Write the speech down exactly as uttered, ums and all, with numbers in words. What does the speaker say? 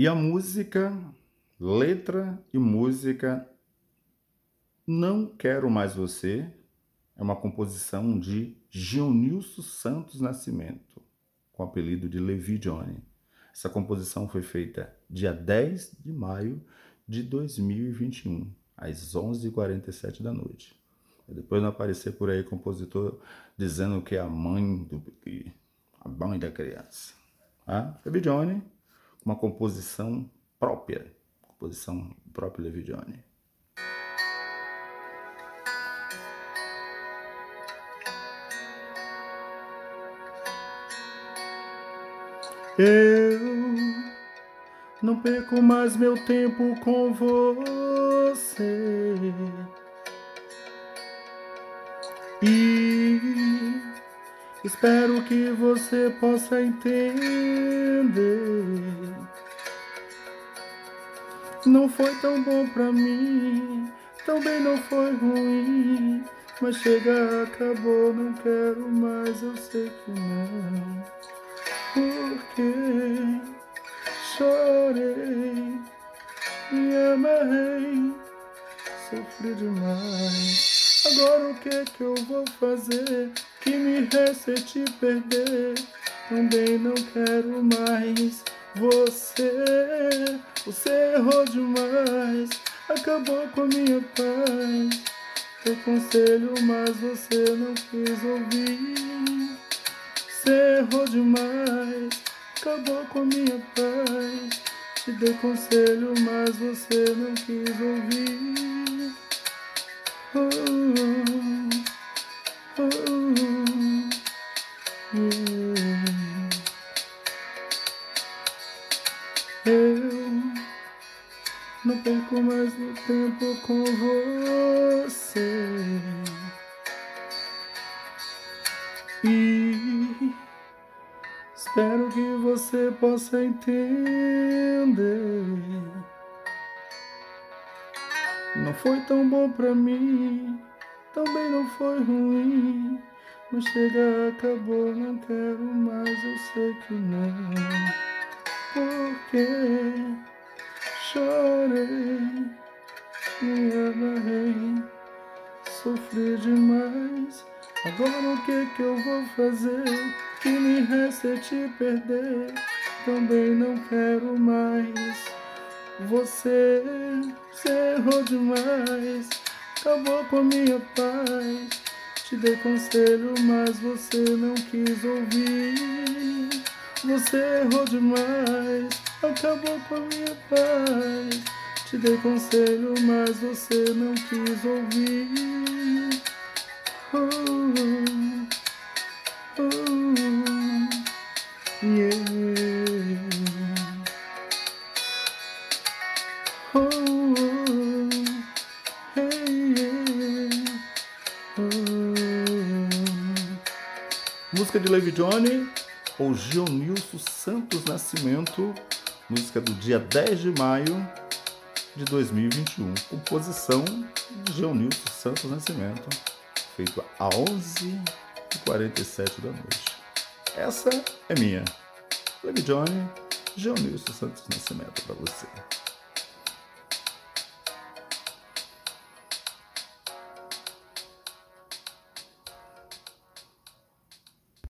E a música, letra e música Não Quero Mais Você, é uma composição de Gilnilson Santos Nascimento, com o apelido de Levi Johnny. Essa composição foi feita dia dez de maio de dois mil e vinte e um, às onze e quarenta e sete da noite. E depois não aparecer por aí compositor dizendo que é a mãe do bebê, a mãe da criança. Ah, Levi Johnny, uma composição própria, composição própria Levi Johnny. Eu não perco mais meu tempo com você e espero que você possa entender. Não foi tão bom pra mim, também não foi ruim, mas chega, acabou, não quero mais, eu sei que não. Porque chorei, me amarrei, sofri demais. Agora o que que eu vou fazer? Que me resta é te perder. Também não quero mais você. Você errou demais, acabou com a minha paz. Teu conselho, mas você não quis ouvir. Você errou demais, acabou com a minha paz. Te dei conselho, mas você não quis ouvir. Oh, oh, oh, yeah. Eu não perco mais o tempo com você e espero que você possa entender. Não foi tão bom pra mim, também não foi ruim, mas chega, acabou, não quero mais, eu sei que não. Porque chorei, me amarrei, sofri demais. Agora o que que eu vou fazer? Que me resta é te perder. Também não quero mais você. Você errou demais, acabou com a minha paz. Te dei conselho, mas você não quis ouvir. Você errou demais, acabou com a minha paz. Te dei conselho, mas você não quis ouvir. Oh, oh, yeah. Oh, hey, yeah. Oh. Música de Levi Johnny ou Gilnilson Santos Nascimento, música do dia dez de maio de dois mil e vinte e um, composição de Gilnilson Santos Nascimento, feito a onze e quarenta e sete da noite. Essa é minha. Levi Johnny, Gilnilson Santos Nascimento para você.